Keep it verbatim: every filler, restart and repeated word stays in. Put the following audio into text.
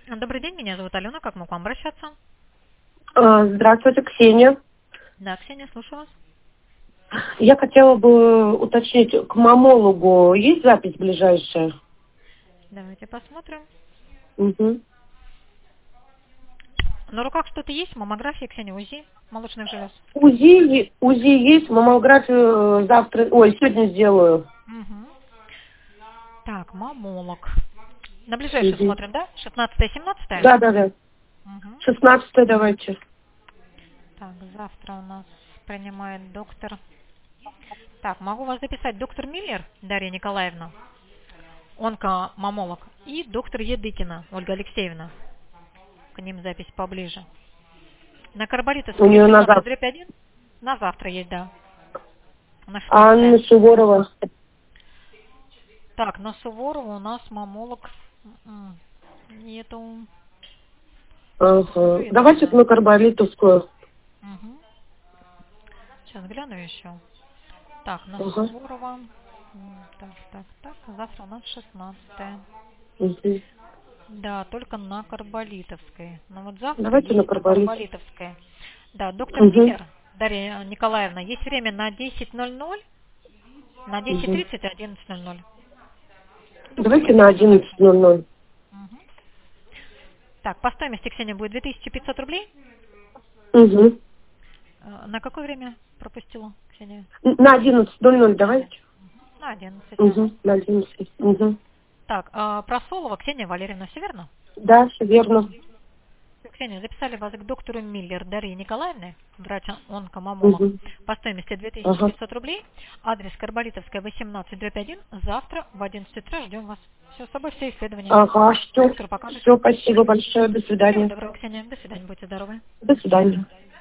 Добрый день, меня зовут Алена. Как могу к вам обращаться? А, Здравствуйте, Ксения. Да, Ксения, слушаю вас. Я хотела бы уточнить, к мамологу есть запись ближайшая? Давайте посмотрим. Угу. На руках что-то есть? Маммография, Ксения, УЗИ молочных желез? УЗИ, е- УЗИ есть, маммографию завтра, ой, сегодня сделаю. Угу. Так, мамолог. На ближайшую Угу. смотрим, да? шестнадцатое семнадцатое? Да, да, да. Угу. шестнадцатое давайте. Так, завтра у нас принимает доктор. Так, могу вас записать доктор Миллер, Дарья Николаевна, онкомамолог, и доктор Едыкина, Ольга Алексеевна. К ним запись поближе. На У Карболитовской нее на восемнадцать завтра. дробь один? На завтра есть, да. На А Анна шестнадцатое. Суворова. Так, на Суворова у нас мамолог м, нету. Ага. Закрыто у Давайте нас. на Карболитовскую. Угу. Сейчас гляну еще. Так, на Ага. Суворова. М, Так, так, так. Завтра у нас шестнадцатое. Угу. Да, только на Карболитовской. Но вот завтра Давайте на есть на Карболитовскую. Карболитовской. Да, доктор Угу. Миллер, Дарья Николаевна, есть время на десять ноль ноль, на десять Угу. тридцать и одиннадцать ноль ноль. Доктор Давайте на Едыкина одиннадцать также. ноль ноль. Мгм. Так, по стоимости, Ксения, будет две тысячи пятьсот рублей. Угу. Э, На какое время пропустила, Ксения? На одиннадцать ноль ноль На один. давайте. На одиннадцать, ага. Угу. На одиннадцать. Угу. Так, а, Просолова Ксения Валерьевна, все верно? Да, все верно. Всё, Ксения, записали вас к доктору Миллер Дарье Николаевне, врач-онкомамолог, Угу. по стоимости две тысячи Ага. пятьсот рублей. Адрес Карболитовская, восемнадцать дробь один. Завтра в одиннадцать утра ждем вас. Все, с собой все исследования. Ага, все. Доктор покажет. Все, спасибо большое. До Всего свидания. доброго, Ксения. До свидания, будьте здоровы. До свидания.